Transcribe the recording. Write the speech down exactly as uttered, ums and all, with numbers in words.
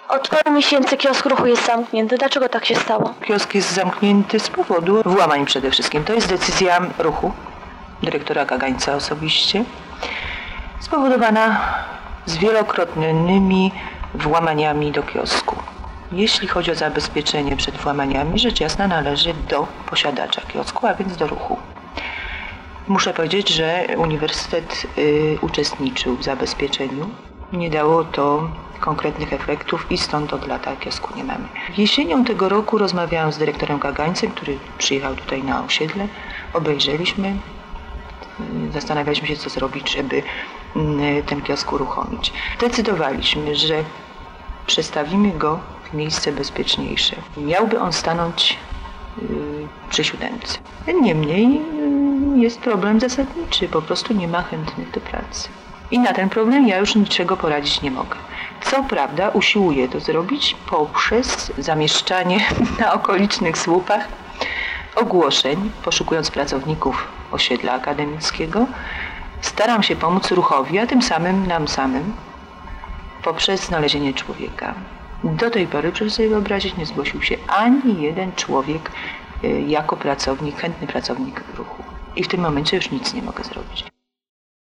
Od paru miesięcy kiosk Ruchu jest zamknięty. Dlaczego tak się stało? Kiosk jest zamknięty z powodu włamań przede wszystkim. To jest decyzja Ruchu, dyrektora Kagańca osobiście, spowodowana z wielokrotnymi włamaniami do kiosku. Jeśli chodzi o zabezpieczenie przed włamaniami, rzecz jasna należy do posiadacza kiosku, a więc do Ruchu. Muszę powiedzieć, że Uniwersytet y, uczestniczył w zabezpieczeniu. Nie dało to konkretnych efektów i stąd od lata kiosku nie mamy. Jesienią tego roku rozmawiałam z dyrektorem Kagańcem, który przyjechał tutaj na osiedle. Obejrzeliśmy, zastanawialiśmy się, co zrobić, żeby ten kiosk uruchomić. Decydowaliśmy, że przestawimy go w miejsce bezpieczniejsze. Miałby on stanąć yy, przy siódemce. Niemniej yy, jest problem zasadniczy, po prostu nie ma chętnych do pracy. I na ten problem ja już niczego poradzić nie mogę. Co prawda usiłuję to zrobić poprzez zamieszczanie na okolicznych słupach ogłoszeń, poszukując pracowników osiedla akademickiego. Staram się pomóc Ruchowi, a tym samym nam samym, poprzez znalezienie człowieka. Do tej pory, proszę sobie wyobrazić, nie zgłosił się ani jeden człowiek jako pracownik, chętny pracownik Ruchu. I w tym momencie już nic nie mogę zrobić.